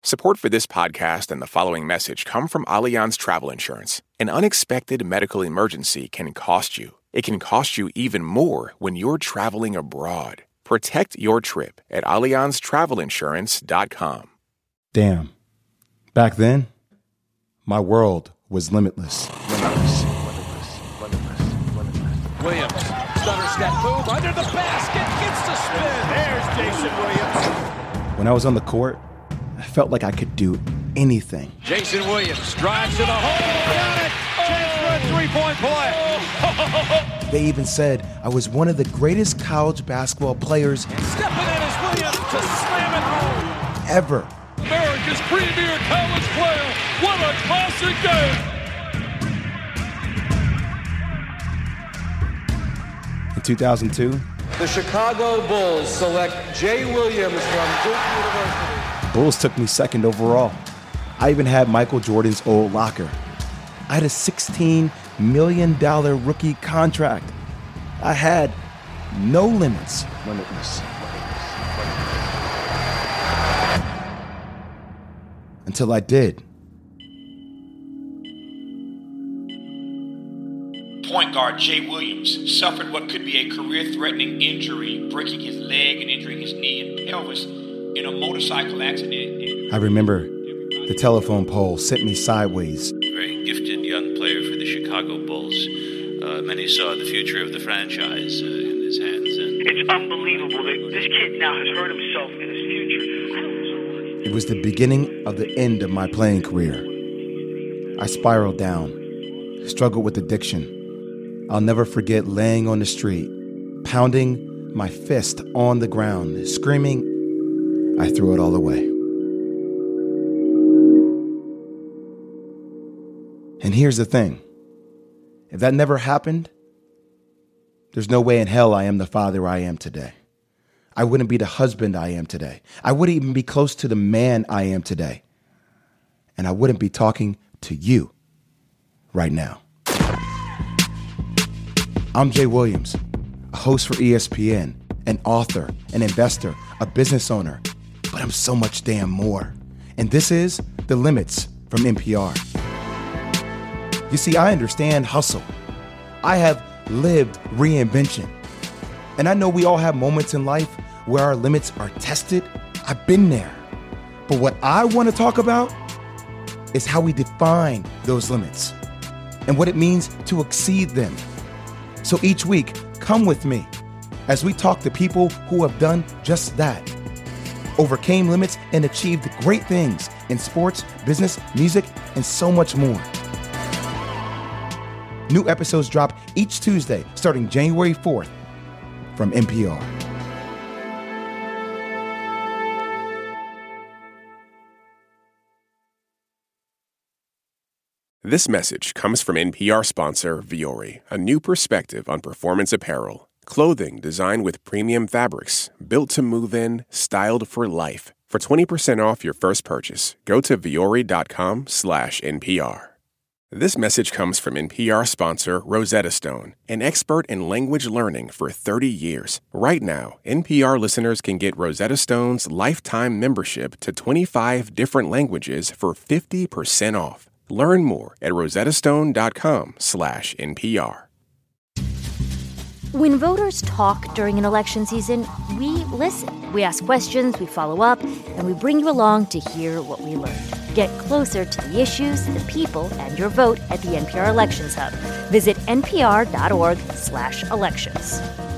Support for this podcast and the following message come from Allianz Travel Insurance. An unexpected medical emergency can cost you. It can cost you even more when you're traveling abroad. Protect your trip at AllianzTravelInsurance.com. Damn. Back then, my world was limitless. Williams, stunner step move, under the basket, gets the spin. There's Jason Williams. When I was on the court, I felt like I could do anything. Jason Williams drives to the hole, got it! Chance for a three-point play. They even said I was one of the greatest college basketball players Stepping in is Williams to slam it home. ever. America's premier college player. What a classic game. In 2002, The Chicago Bulls select Jay Williams from Duke University. Bulls took me second overall. I even had Michael Jordan's old locker. I had a $16 million rookie contract. I had no limits. Until I did. Point guard Jay Williams suffered what could be a career-threatening injury, breaking his leg and injuring his knee and pelvis in a motorcycle accident. I remember the telephone pole sent me sideways. Very gifted young player for the Chicago Bulls. Many saw the future of the franchise in his hands. And it's unbelievable that this kid now has hurt himself in his future. It was the beginning of the end of my playing career. I spiraled down, struggled with addiction. I'll never forget laying on the street, pounding my fist on the ground, screaming, I threw it all away. And here's the thing. If that never happened, there's no way in hell I am the father I am today. I wouldn't be the husband I am today. I wouldn't even be close to the man I am today. And I wouldn't be talking to you right now. I'm Jay Williams, a host for ESPN, an author, an investor, a business owner, but I'm so much damn more. And this is The Limits from NPR. You see, I understand hustle. I have lived reinvention. And I know we all have moments in life where our limits are tested. I've been there. But what I want to talk about is how we define those limits and what it means to exceed them. So each week, come with me as we talk to people who have done just that, overcame limits and achieved great things in sports, business, music, and so much more. New episodes drop each Tuesday starting January 4th from NPR. This message comes from NPR sponsor Vuori, a new perspective on performance apparel. Clothing designed with premium fabrics, built to move in, styled for life. For 20% off your first purchase, go to vuori.com/NPR. This message comes from NPR sponsor Rosetta Stone, an expert in language learning for 30 years. Right now, NPR listeners can get Rosetta Stone's lifetime membership to 25 different languages for 50% off. Learn more at rosettastone.com/NPR. When voters talk during an election season, we listen. We ask questions, we follow up, and we bring you along to hear what we learned. Get closer to the issues, the people, and your vote at the NPR Elections Hub. Visit npr.org/elections.